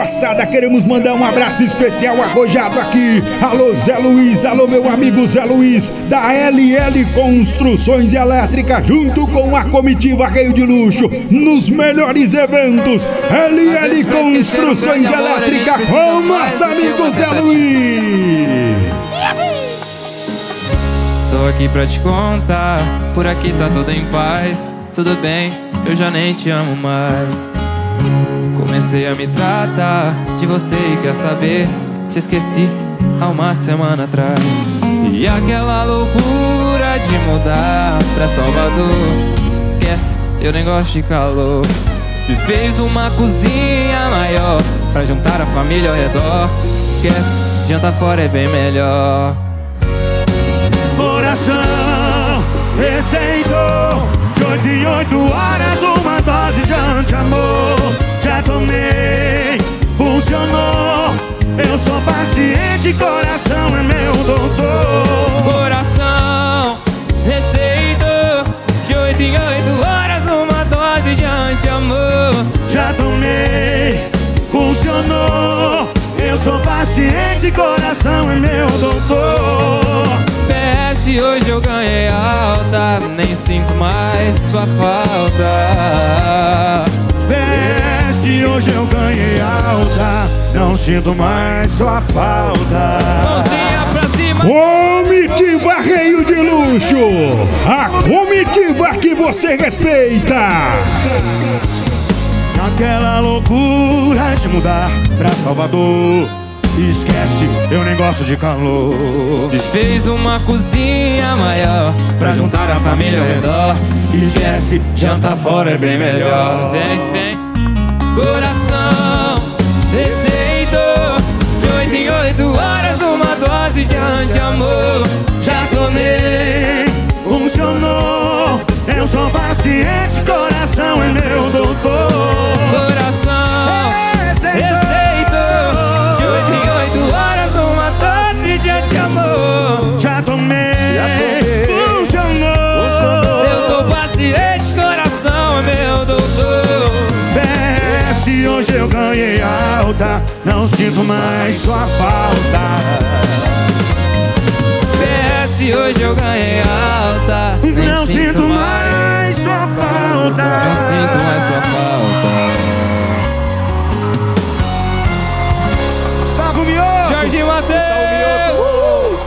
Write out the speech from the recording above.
Moçada, queremos mandar um abraço especial arrojado aqui. Alô Zé Luiz, alô meu amigo Zé Luiz, da LL Construções Elétricas, junto com a comitiva Rei de Luxo, nos melhores eventos. LL Construções Elétricas com nosso amigo Zé Luiz. Tô aqui pra te contar, por aqui tá tudo em paz. Tudo bem, eu já nem te amo mais. Comecei a me tratar de você e quer saber, te esqueci há uma semana atrás. E aquela loucura de mudar pra Salvador, esquece, eu nem gosto de calor. Se fez uma cozinha maior pra juntar a família ao redor, esquece, janta fora é bem melhor. Coração receitou de 8 em 8 horas uma dose de anti-amor. Já tomei, funcionou. Eu sou paciente, coração é meu doutor. Coração receitou de 8 em 8 horas uma dose de anti-amor. Já tomei, funcionou. Eu sou paciente, coração é meu doutor. PS, hoje eu ganhei alta, nem sinto mais sua falta. PS, hoje eu ganhei alta, não sinto mais sua falta. Mãozinha pra cima. Comitiva Rei de Luxo, a comitiva que você respeita. Aquela loucura de mudar pra Salvador, esquece, eu nem gosto de calor. Se fez uma cozinha maior pra juntar a família ao redor, Esquece, janta fora é bem melhor. Vem, vem. Coração receitou de 8 em 8 horas uma dose de anti-amor. já tomei, funcionou. Eu sou paciente, coração é meu doutor. Coração receitou de 8 em 8 horas uma dose de anti-amor. Já tomei, funcionou. Eu sou paciente, coração é meu doutor. PS, hoje eu ganhei alta, não sinto mais sua falta. PS, hoje eu ganhei alta, nem Não sinto mais sua falta. Não sinto mais sua falta.